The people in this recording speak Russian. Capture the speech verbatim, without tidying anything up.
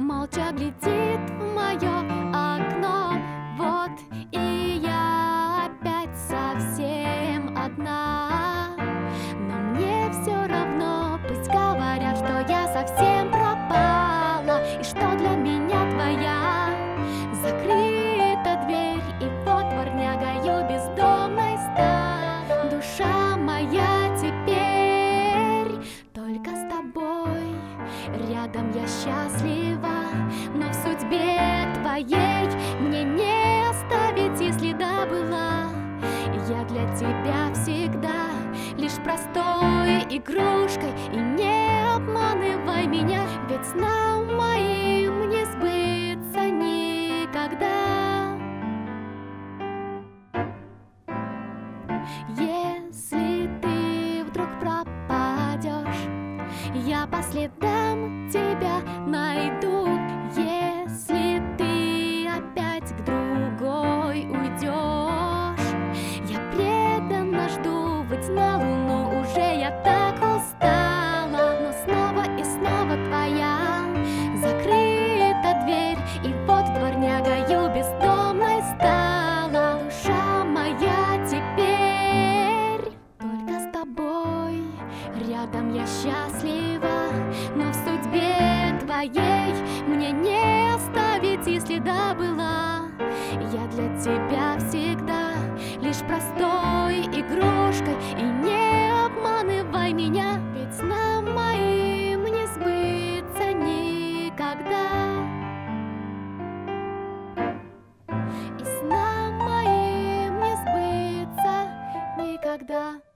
молча глядит в мое окно. Вот и я опять совсем одна. Но мне все равно, пусть говорят, что я совсем пропала, и что для меня твоя закрыта дверь. И вот дворнягою бездомной стала душа моя теперь. Только с тобой рядом я счастлива, но в судьбе твоей мне не оставить и следа была. Я для тебя всегда лишь простой игрушкой, и не обманывай меня, ведь снам моим не сбыться никогда. Если ты вдруг пропадешь, я по следам тебя найду. Если ты опять к другой уйдешь, я преданно жду, ведь на луну уже я так устала. Но снова и снова твоя закрыта дверь, и вот дворнягою бездомной стала душа моя теперь. Только с тобой рядом я счастлива, но в судьбе твоей мне не оставить и следа была. Я для тебя всегда лишь простой игрушкой, и не обманывай меня, ведь снам моим не сбыться никогда. И снам моим не сбыться никогда.